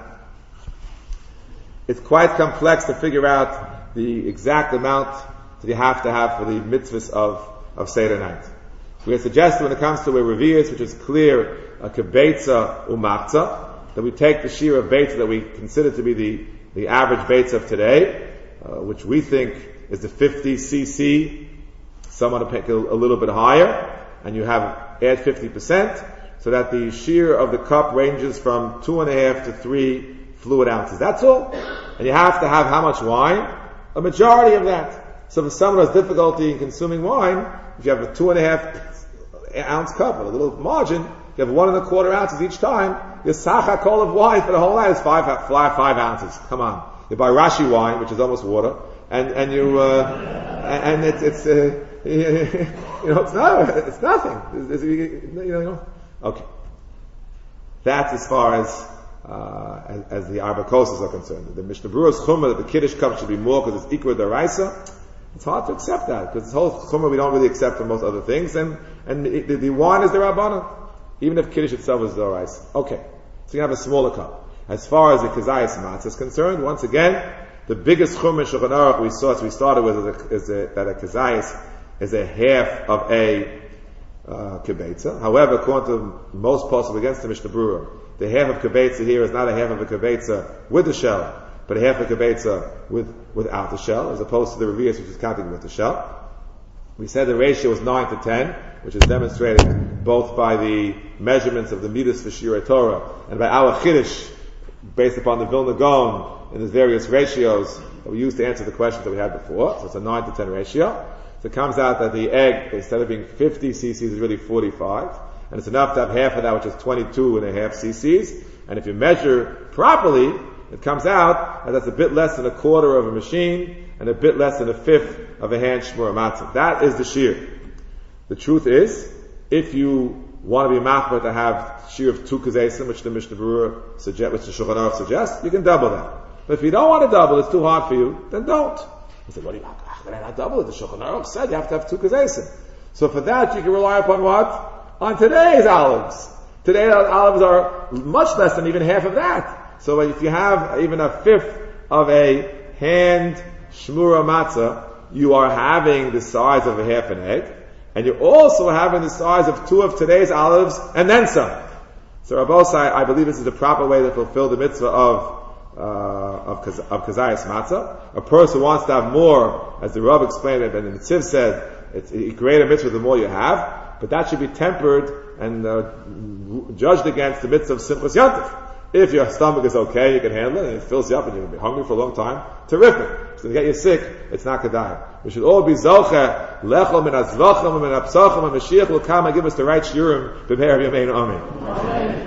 It's quite complex to figure out the exact amount that you have to have for the mitzvahs of Seder night. We have suggested when it comes to a revius, which is clear, a kibetza u'matzah, that we take the shir of beitza that we consider to be the average beitza of today, which we think is the 50 cc. Some want to pick a little bit higher, and you add 50%, so that the shear of the cup ranges from 2.5 to 3 fluid ounces. That's all. And you have to have how much wine? A majority of that. So for someone who has difficulty in consuming wine, if you have a 2.5 ounce cup with a little margin, you have 1.25 ounces each time, your sach kol of wine for the whole night is 5 ounces. Come on. You buy Rashi wine, which is almost water, and you, and it's it's nothing. Okay. That's as far as the arbakosas are concerned. The Mishnah Berurah's chumrah that the Kiddush cup should be more because it's ikra deraisa. It's hard to accept that because this whole chumrah we don't really accept for most other things, and the wine is the Rabbana, even if Kiddush itself is deraisa. Okay, so you have a smaller cup. As far as the kazayas matzah is concerned, once again, the biggest chumrah in Shulchan Aruch we started with is that a kazayas is a half of a kibetza. However, according to most poskim against the Mishnah Berurah, the half of kibetza here is not a half of a kibetza with the shell, but a half of a kibetza without the shell, as opposed to the revius, which is counting with the shell. We said the ratio was 9 to 10, which is demonstrated both by the measurements of the midas for Shirei Torah and by our chiddush, based upon the Vilna Gaon in the various ratios that we used to answer the questions that we had before. So it's a 9 to 10 ratio. So it comes out that the egg, instead of being 50 cc's, is really 45. And it's enough to have half of that, which is 22.5 cc's. And if you measure properly, it comes out that that's a bit less than a quarter of a machine and a bit less than a fifth of a hand shmura matzah. That is the shear. The truth is, if you want to be machmir to have shear of 2 kazaysim, which the Mishnah Berurah suggests, which the Shulchan Aruch suggests, you can double that. But if you don't want to double, it's too hard for you, then don't. You say, what do you want? Can I not double it? The Shulchan Aruch said you have to have 2 kazaysim. So for that, you can rely upon what? On today's olives. Today's olives are much less than even half of that. So if you have even a fifth of a hand shmura matzah, you are having the size of a half an egg, and you're also having the size of 2 of today's olives, and then some. So Rabbosai, I believe this is the proper way to fulfill the mitzvah of kazayas matzah. A person who wants to have more, as the Rav explained it, and the Tziv said, it's a greater mitzvah the more you have. But that should be tempered and judged against the mitzvah of Simchas Yantif. If your stomach is okay, you can handle it, and it fills you up, and you're going to be hungry for a long time, terrific. It's going to get you sick, it's not kedai. We should all be zocheh, lechol min azvachim, min apsachim, and Mashiach will come and give us the right shiurim, b'meir of Yameinu Amen.